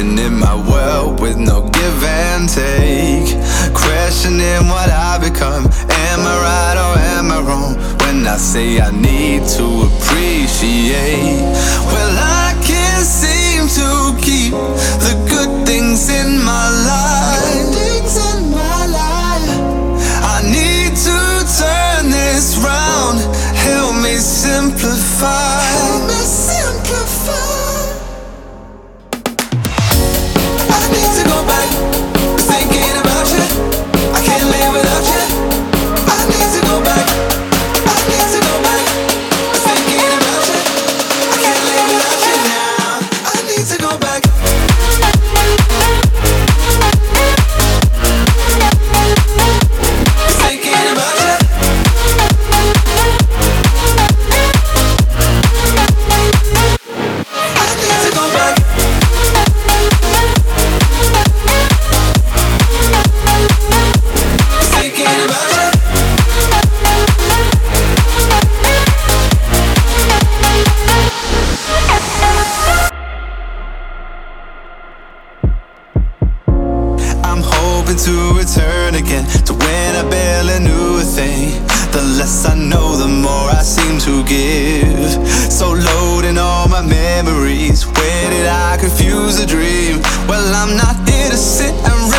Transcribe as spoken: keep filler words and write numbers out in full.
Spinning in my world with no give and take, questioning what I become. Am I right or am I wrong when I say I need to appreciate? Well, I can't seem to keep the good things in my life. I need to turn this round. Help me simplify. Help me simplify. I need to go back to thinking about you. I can't live without you. I need to go back. I need to go back to thinking about you. I can't live without you now. I need to go back. Thinking about you. I need to go back. Thinking about you. I'm hoping to return again to when I barely knew a thing. The less I know, the more I seem to give. So loading all my memories. Where did I confuse a dream? Well, I'm not here to sit and